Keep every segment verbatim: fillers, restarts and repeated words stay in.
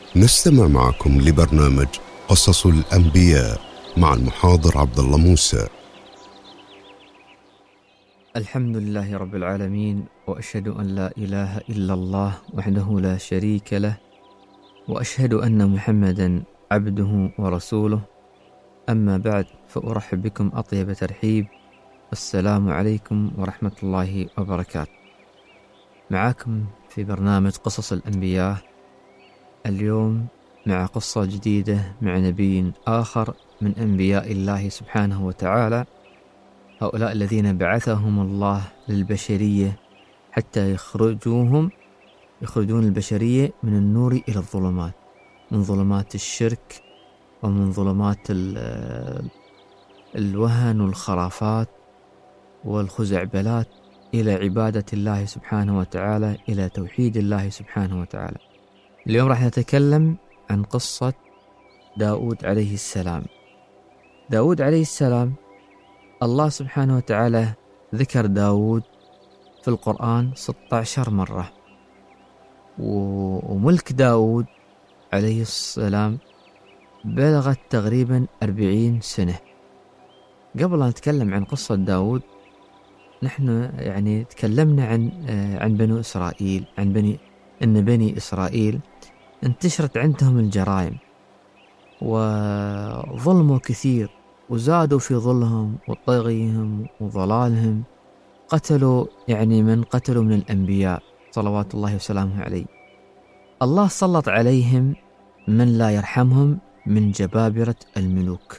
نستمع معكم لبرنامج قصص الأنبياء مع المحاضر عبد الله موسى. الحمد لله رب العالمين، وأشهد أن لا إله إلا الله وحده لا شريك له، وأشهد أن محمدا عبده ورسوله. أما بعد، فأرحب بكم أطيب ترحيب. السلام عليكم ورحمة الله وبركاته. معكم في برنامج قصص الأنبياء اليوم مع قصة جديدة مع نبي آخر من أنبياء الله سبحانه وتعالى، هؤلاء الذين بعثهم الله للبشرية حتى يخرجوهم يخرجون البشرية من النور إلى الظلمات، من ظلمات الشرك ومن ظلمات الوهن والخرافات والخزعبلات إلى عبادة الله سبحانه وتعالى، إلى توحيد الله سبحانه وتعالى. اليوم راح نتكلم عن قصة داود عليه السلام. داود عليه السلام، الله سبحانه وتعالى ذكر داود في القرآن ستة عشر مرة، وملك داود عليه السلام بلغت تقريبا أربعين سنة. قبل أن نتكلم عن قصة داود، نحن يعني تكلمنا عن عن بنو إسرائيل، عن بني إن بني إسرائيل انتشرت عندهم الجرائم وظلموا كثير، وزادوا في ظلمهم وطغيهم وضلالهم. قتلوا يعني من قتلوا من الأنبياء صلوات الله وسلامه عليه. الله سلط عليهم من لا يرحمهم من جبابرة الملوك،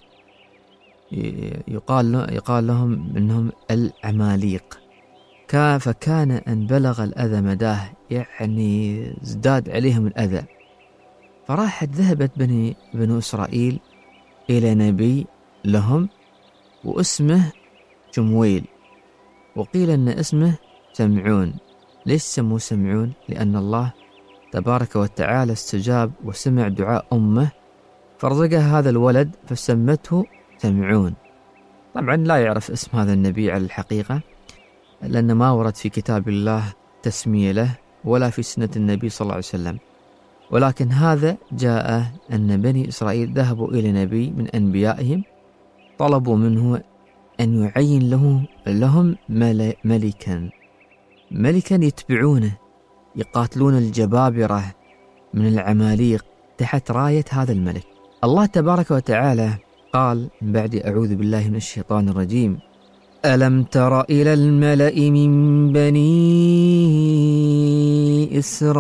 يقال يقال لهم إنهم العماليق. فكان أن بلغ الأذى مداه، يعني ازداد عليهم الأذى. فراحت ذهبت بني بنو إسرائيل إلى نبي لهم واسمه شمويل، وقيل أن اسمه سمعون. ليش سموه سمعون؟ لأن الله تبارك وتعالى استجاب وسمع دعاء أمه فرزقها هذا الولد فسمته سمعون. طبعا لا يعرف اسم هذا النبي على الحقيقة، لأن ما ورد في كتاب الله تسمية له ولا في سنة النبي صلى الله عليه وسلم. ولكن هذا جاء أن بني إسرائيل ذهبوا إلى نبي من أنبيائهم، طلبوا منه أن يعين له لهم ملكا ملكا يتبعونه، يقاتلون الجبابرة من العماليق تحت راية هذا الملك. الله تبارك وتعالى قال من بعد أعوذ بالله من الشيطان الرجيم: ألم تر إلى الملأ من بني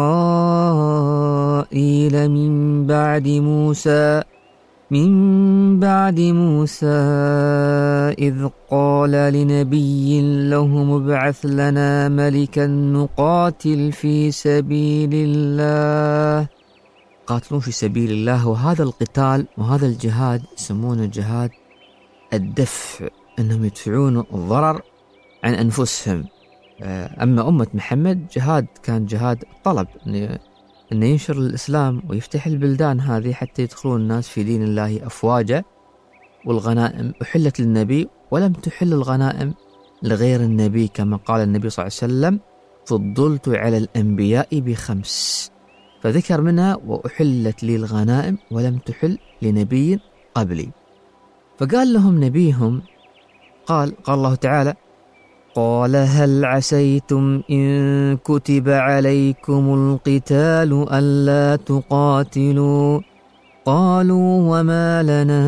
إسرائيل من بعد موسى من بعد موسى إذ قال لنبي لهم ابعث لنا ملكا نقاتل في سبيل الله. قاتلون في سبيل الله، وهذا القتال وهذا الجهاد يسمونه جهاد الدفع، أنهم يدفعون الضرر عن أنفسهم. أما أمة محمد جهاد كان جهاد طلب أن ينشر الإسلام ويفتح البلدان هذه حتى يدخلون الناس في دين الله أفواجا. والغنائم أحلت للنبي ولم تحل الغنائم لغير النبي، كما قال النبي صلى الله عليه وسلم: فضلت على الأنبياء بخمس، فذكر منها وأحلت لي الغنائم ولم تحل لنبي قبلي. فقال لهم نبيهم، قال قال الله تعالى: قال هل عسيتم إن كتب عليكم القتال ألا تقاتلوا؟ قالوا وما لنا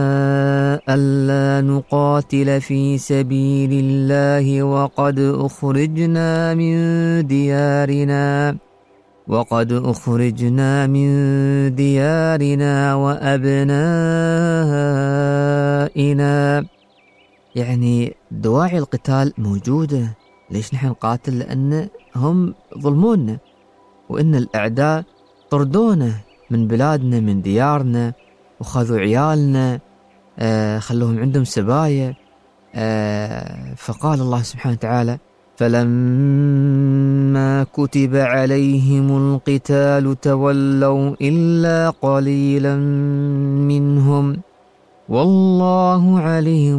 ألا نقاتل في سبيل الله وقد أخرجنا من ديارنا وقد أخرجنا من ديارنا وأبنائنا. يعني دواعي القتال موجودة، ليش نحن نقاتل؟ لأن هم ظلمونا، وإن الأعداء طردونا من بلادنا من ديارنا وخذوا عيالنا، آه خلوهم عندهم سبايا. آه فقال الله سبحانه وتعالى: فلما كتب عليهم القتال تولوا إلا قليلا منهم والله عليم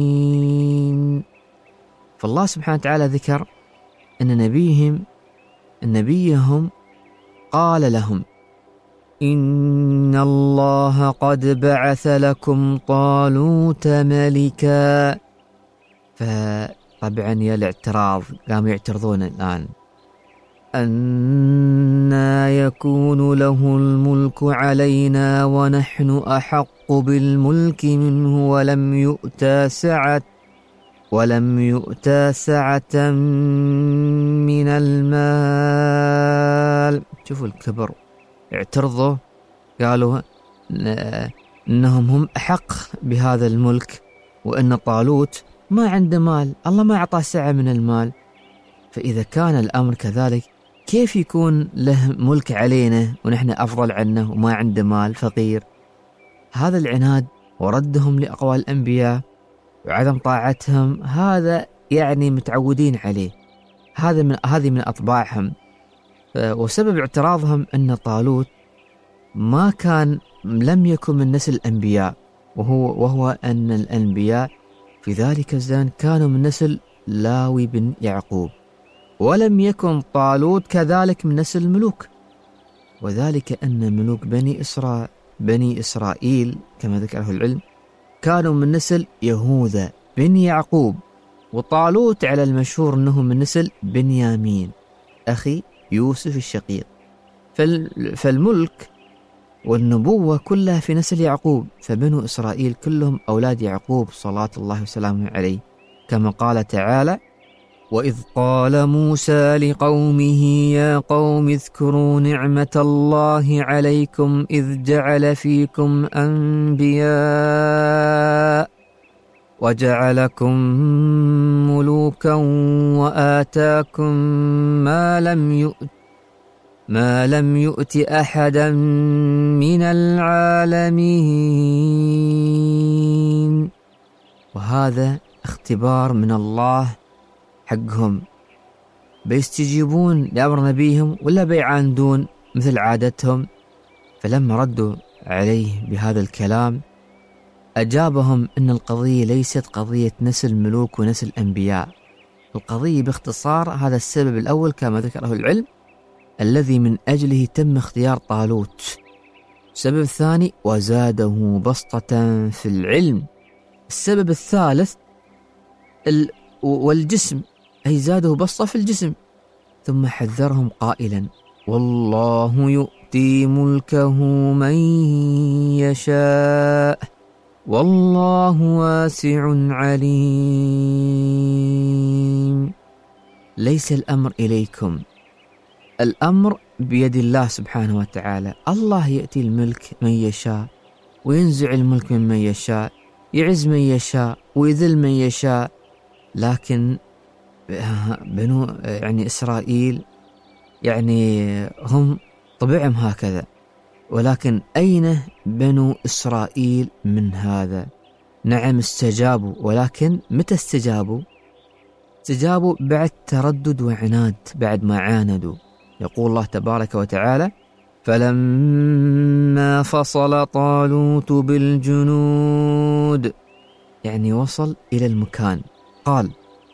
بالظالمين. فالله سبحانه وتعالى ذكر أن نبيهم نبيهم قال لهم إن الله قد بعث لكم طالوت ملكا. فطبعا يا الاعتراض قاموا يعترضون الآن، أنى يكون له الملك علينا ونحن أحق بالملك منه ولم يؤتى سعة ولم يؤتى سعة من المال. شوفوا الكبر، اعترضوا قالوا إنهم هم أحق بهذا الملك، وأن طالوت ما عنده مال، الله ما أعطاه سعة من المال. فإذا كان الأمر كذلك كيف يكون له ملك علينا ونحن أفضل عنه وما عنده مال فقير؟ هذا العناد وردهم لأقوال الأنبياء وعدم طاعتهم هذا يعني متعودين عليه، هذا من هذه من أطباعهم. وسبب اعتراضهم أن طالوت ما كان لم يكن من نسل الأنبياء، وهو وهو أن الأنبياء في ذلك الزمن كانوا من نسل لاوي بن يعقوب، ولم يكن طالوت كذلك من نسل الملوك، وذلك أن ملوك بني إسرائيل بني إسرائيل كما ذكره العلم كانوا من نسل يهوذا بن يعقوب، وطالوت على المشهور أنه من نسل بنيامين أخي يوسف الشقيق. فالملك والنبوة كلها في نسل يعقوب، فبنو إسرائيل كلهم أولاد يعقوب صلاة الله وسلامه عليه، كما قال تعالى وإذ قال موسى لقومه يا قوم اذكروا نعمة الله عليكم إذ جعل فيكم أنبياء وجعلكم ملوكا وآتاكم ما لم يؤت ما لم يؤت أحدا من العالمين. وهذا اختبار من الله حقهم، بيستجيبون لأمر نبيهم ولا بيعاندون مثل عادتهم؟ فلما ردوا عليه بهذا الكلام أجابهم أن القضية ليست قضية نسل ملوك ونسل أنبياء، القضية باختصار هذا السبب الأول كما ذكره العلم الذي من أجله تم اختيار طالوت. السبب الثاني وزاده بسطة في العلم. السبب الثالث ال والجسم، أي زاده بسطة في الجسم. ثم حذرهم قائلا والله يؤتي ملكه من يشاء والله واسع عليم. ليس الأمر إليكم، الأمر بيد الله سبحانه وتعالى. الله يأتي الملك من يشاء وينزع الملك من من يشاء، يعز من يشاء ويذل من يشاء. لكن بنو يعني إسرائيل يعني هم طبعهم هكذا، ولكن أين بنو إسرائيل من هذا؟ نعم استجابوا، ولكن متى استجابوا؟ استجابوا بعد تردد وعناد، بعد ما عاندوا. يقول الله تبارك وتعالى فلما فصل طالوت بالجنود، يعني وصل إلى المكان، قال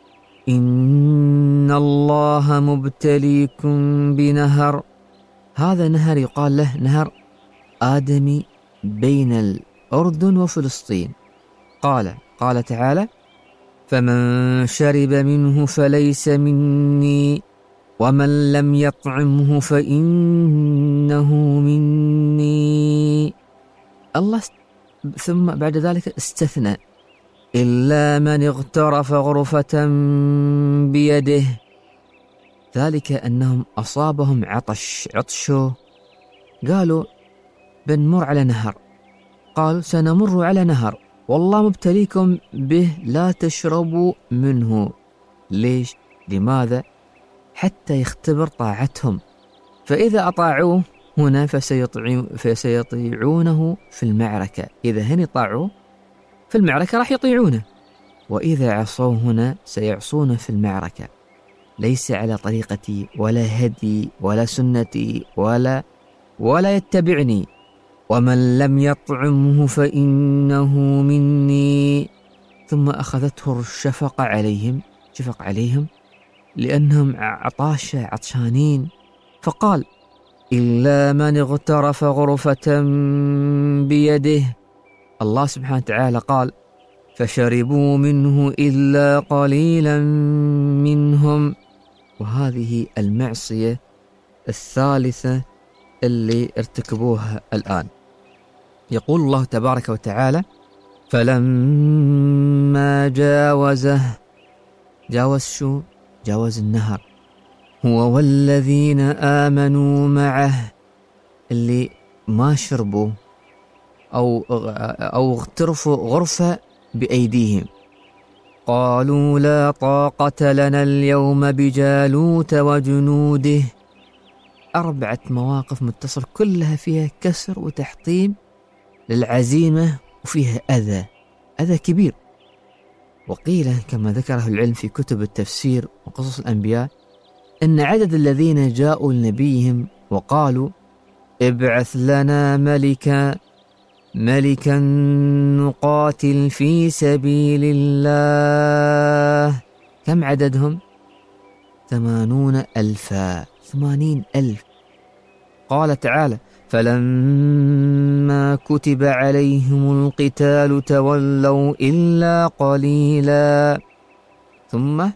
إن الله مبتليكم بنهر. هذا نهر يقال له نهر آدمي بين الأردن وفلسطين. قال قال تعالى فمن شرب منه فليس مني ومن لم يطعمه فإنه مني. الله ثم بعد ذلك استثنى إلا من اغترف غرفة بيده، ذلك أنهم أصابهم عطش عطشوا، قالوا بنمر على نهر، قالوا سنمر على نهر والله مبتليكم به لا تشربوا منه. ليش؟ لماذا؟ حتى يختبر طاعتهم، فإذا أطاعوه هنا فسيطيعونه في المعركة، إذا هن طاعوه في المعركة راح يطيعونه، وإذا عصوا هنا سيعصونه في المعركة. ليس على طريقتي ولا هدي ولا سنتي ولا ولا يتبعني. ومن لم يطعمه فإنه مني. ثم أخذته الشفقة عليهم، شفق عليهم لأنهم عطاشة عطشانين، فقال: إلا من اغترف غرفة بيده. الله سبحانه وتعالى قال: فشربوا منه إلا قليلا منهم. وهذه المعصية الثالثة اللي ارتكبوها الآن. يقول الله تبارك وتعالى: فلما جاوزه، جاوز شو؟ جاوز النهر، هو والذين آمنوا معه، اللي ما شربوا أو أو اغترفوا غرفة بأيديهم، قالوا لا طاقة لنا اليوم بجالوت وجنوده. أربعة مواقف متصل كلها فيها كسر وتحطيم للعزيمة، وفيها أذى أذى كبير. وقيل كما ذكره العلم في كتب التفسير وقصص الأنبياء إن عدد الذين جاءوا لنبيهم وقالوا ابعث لنا ملكا ملكا نقاتل في سبيل الله، كم عددهم؟ ثمانون ألفا، ثمانين ألف. قال تعالى: فلما كتب عليهم القتال تولوا إلا قليلا. ثم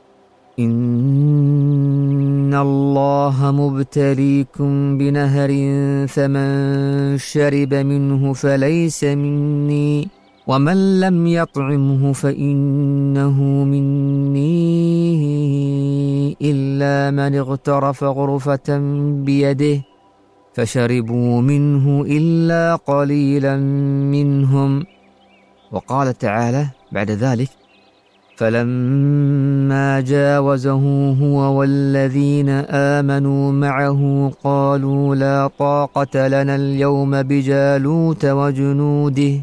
إن الله مبتليكم بنهر فمن شرب منه فليس مني ومن لم يطعمه فإنه مني إلا من اغترف غرفة بيده فشربوا منه إلا قليلا منهم. وقال تعالى بعد ذلك: فلما جاوزه هو والذين آمنوا معه قالوا لا طاقة لنا اليوم بجالوت وجنوده،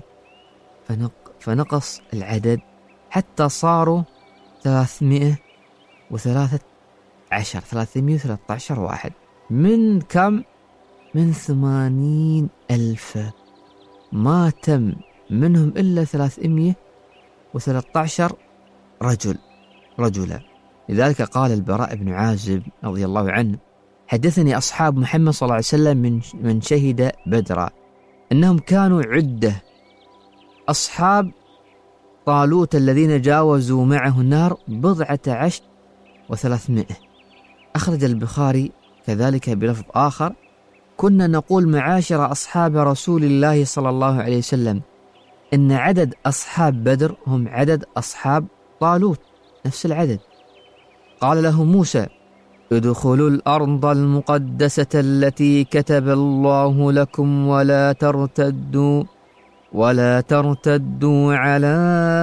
فنقص العدد حتى صاروا ثلاثمائة وثلاثة عشر ثلاثمائة وثلاثة عشر واحد، من كم؟ من ثمانين ألف. ما تم منهم إلا ثلاثمائة وثلاثة عشر رجل رجلا. لذلك قال البراء بن عازب رضي الله عنه: حدثني أصحاب محمد صلى الله عليه وسلم من من شهد بدرا أنهم كانوا عدة أصحاب طالوت الذين جاوزوا معه النار بضعة عشر وثلاثمائة. أخرج البخاري كذلك بلفظ آخر: كنا نقول معاشر أصحاب رسول الله صلى الله عليه وسلم إن عدد أصحاب بدر هم عدد أصحاب طالوت، نفس العدد. قال له موسى: ادخلوا الأرض المقدسة التي كتب الله لكم ولا ترتدوا ولا ترتدوا على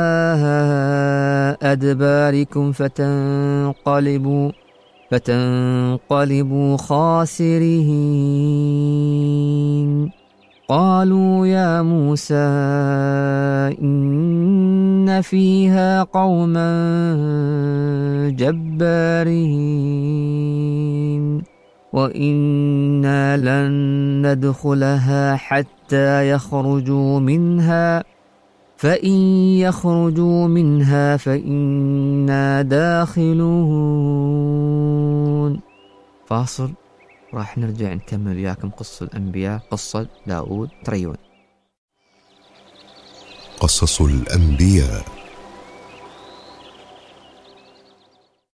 أدباركم فتنقلبوا فتنقلبوا خاسرين. قالوا يا موسى إن فيها قوما جبارين وإنا لن ندخلها حتى يخرجوا منها فإن يخرجوا منها فإنا داخلون. فاصل، راح نرجع نكمل وياكم قصة الأنبياء، قصة داود تريون. قصص الأنبياء.